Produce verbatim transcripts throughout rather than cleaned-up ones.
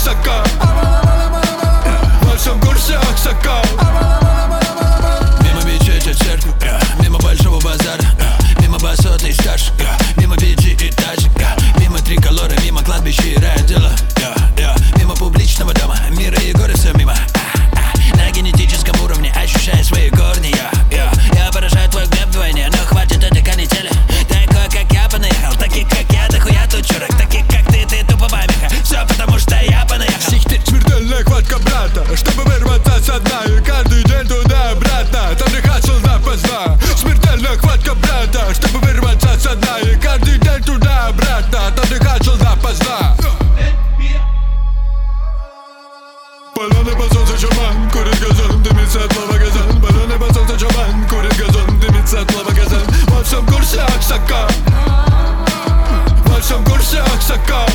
Аксакал. Во всем курсе Аксакал. Мимо мечети, церкви, мимо большого базара, мимо басотной старших, мимо пяти этажек, мимо триколора, мимо кладбища и райотдела, мимо публичного дома, мира и горы, все мимо. На генетическом уровне ощущая свои корни, я, я поражаю твой гнев вдвойне, но хватит этой канители. Такой, как я, понаехал, таких, как я, дохуя тут чурок, таких, как ты, ты тупо помеха. Все потому, что я понаехал. Смертельная хватка брата, чтобы вырваться со дна, и каждый день туда-обратно, там не хасл допоздна. Смертельная хватка брата, чтобы вырваться со дна, и каждый день туда-обратно, там не хасл допоздна. Баллоны по солнцу чуман, курит газон, дымится от лава газон. Баллоны по солнцу чуман, курит газон, дымится от лава газон. Во всем курсе Аксакал. Во всем курсе Аксакал.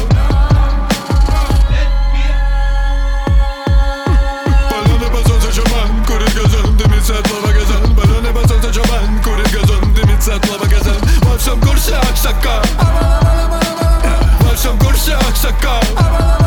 Баллоны по солнцу чуман, курит газон, дымится от лава газон. Баллоны по солнцу чуман, курит газон, дымится от лава газон. Во всем курсе Аксакал. Во всем курсе Аксакал.